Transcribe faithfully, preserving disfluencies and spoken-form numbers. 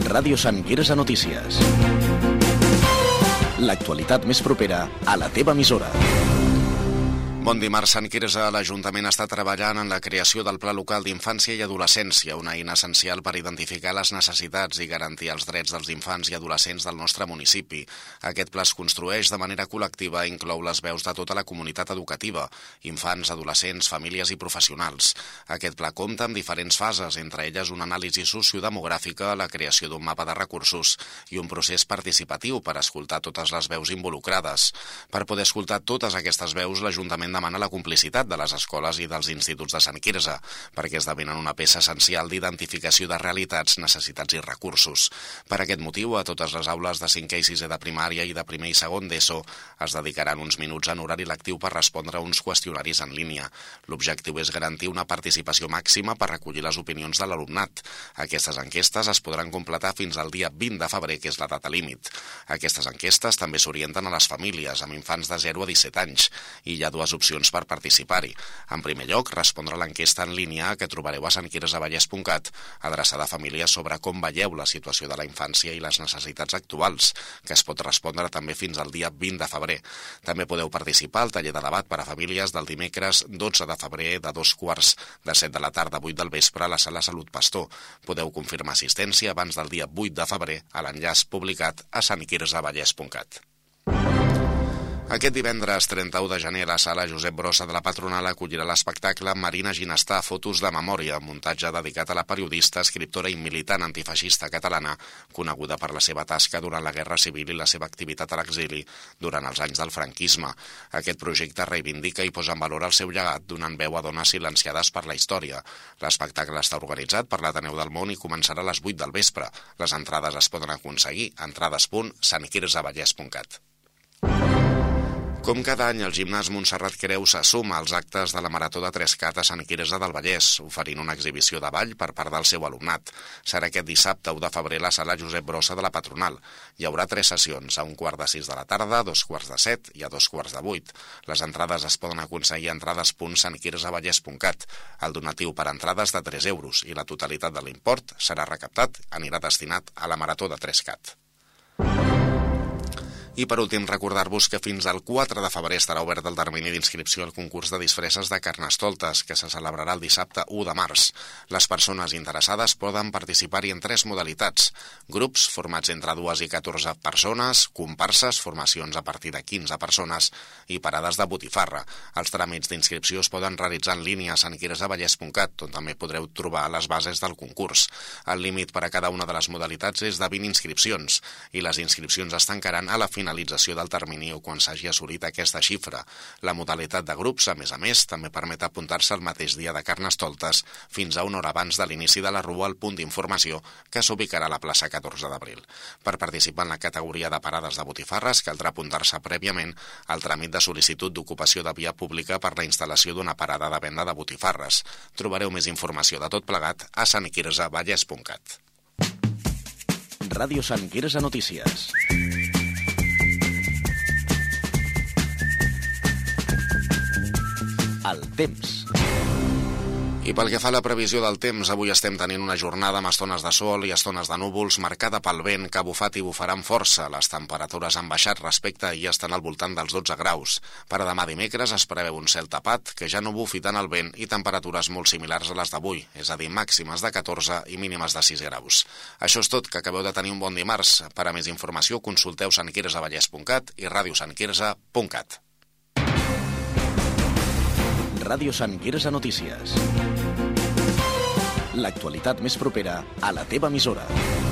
Ràdio Sant Quirze Notícies. L'actualitat més propera a la teva emissora. Bon dimarts, Sant Quirze. L'Ajuntament està treballant en la creació del Pla Local d'Infància i Adolescència, una eina essencial per identificar les necessitats i garantir els drets dels infants i adolescents del nostre municipi. Aquest pla es construeix de manera col·lectiva i inclou les veus de tota la comunitat educativa, infants, adolescents, famílies i professionals. Aquest pla compta amb diferents fases, entre elles una anàlisi sociodemogràfica, la creació d'un mapa de recursos i un procés participatiu per escoltar totes les veus involucrades. Per poder escoltar totes aquestes veus, l'Ajuntament demana la complicitat de les escoles i dels instituts de Sant Quirze, perquè esdevenen una peça essencial d'identificació de realitats, necessitats i recursos. Per aquest motiu, a totes les aules de cinquè i sisè de primària i de primer i segon d'ESO es dedicaran uns minuts en horari lectiu per respondre a uns qüestionaris en línia. L'objectiu és garantir una participació màxima per recollir les opinions de l'alumnat. Aquestes enquestes es podran completar fins al dia vint de febrer, que és la data límit. Aquestes enquestes també s'orienten a les famílies amb infants de zero a disset anys i hi ha dues opcions per participar-hi. En primer lloc, respondre a l'enquesta en línia que trobareu a sant quirze vallès punt cat, adreçada a famílies sobre com veieu la situació de la infància i les necessitats actuals, que es pot respondre també fins al dia vint de febrer. També podeu participar al taller de debat per a famílies del dimecres dotze de febrer de dos quarts de set de la tarda a vuit del vespre a la Sala Salut Pastor. Podeu confirmar assistència abans del dia vuit de febrer a l'enllaç publicat a sant quirze vallès punt cat. Aquest divendres trenta-u de gener la Sala Josep Brossa de la Patronal acollirà l'espectacle Marina Ginestà, fotos de memòria, muntatge dedicat a la periodista, escriptora i militant antifeixista catalana, coneguda per la seva tasca durant la Guerra Civil i la seva activitat a l'exili durant els anys del franquisme. Aquest projecte reivindica i posa en valor el seu llegat, donant veu a dones silenciades per la història. L'espectacle està organitzat per l'Ateneu del Món i començarà a les vuit del vespre. Les entrades es poden aconseguir a entrades punt sant quirze vallès punt cat. Com cada any, el gimnàs Montserrat Creu se suma als actes de la Marató de tres cat a Sant Quirze del Vallès, oferint una exhibició de ball per part del seu alumnat. Serà aquest dissabte u de febrer a la Sala Josep Brossa de la Patronal. Hi haurà tres sessions, a un quart de sis de la tarda, a dos quarts de set i a dos quarts de vuit. Les entrades es poden aconseguir a entrades punt sant quirze vallès punt cat. El donatiu per entrades de tres euros i la totalitat de l'import serà recaptat, anirà destinat a la Marató de tres cat. I per últim, recordar-vos que fins al quatre de febrer estarà obert el termini d'inscripció al concurs de disfresses de Carnestoltes, que se celebrarà el dissabte u de març. Les persones interessades poden participar-hi en tres modalitats: grups formats entre dues i catorze persones, comparses, formacions a partir de quinze persones i parades de botifarra. Els tràmits d'inscripció es poden realitzar en línia a sant quirze vallès punt cat, on també podreu trobar les bases del concurs. El límit per a cada una de les modalitats és de vint inscripcions i les inscripcions es tancaran a la finalització finalització del termini o quan s'hagi assolit aquesta xifra. La modalitat de grups, a més a més, també permet apuntar-se el mateix dia de Carnestoltes fins a una hora abans de l'inici de la rua al punt d'informació que s'ubicarà a la plaça catorze d'abril. Per participar en la categoria de parades de botifarres caldrà apuntar-se prèviament al tràmit de sol·licitud d'ocupació de via pública per la instal·lació d'una parada de venda de botifarres. Trobareu més informació de tot plegat a sant quirze vallès punt cat. Ràdio Sant Quirze Notícies. El temps. I pel que fa a la previsió del temps, avui estem tenint una jornada amb estones de sol i estones de núvols marcada pel vent que ha bufat i bufarà amb força. Les temperatures han baixat respecte a ahir, estan al voltant dels dotze graus. Per a demà dimecres es preveu un cel tapat, que ja no bufi tant el vent i temperatures molt similars a les d'avui, és a dir, màximes de catorze i mínimes de sis graus. Això és tot, que acabeu de tenir un bon dimarts. Per a més informació consulteu sant quirze vallès punt cat i ràdio sant quirze punt cat. Ràdio Sant Quirze Notícies. L'actualitat més propera a la teva emissora.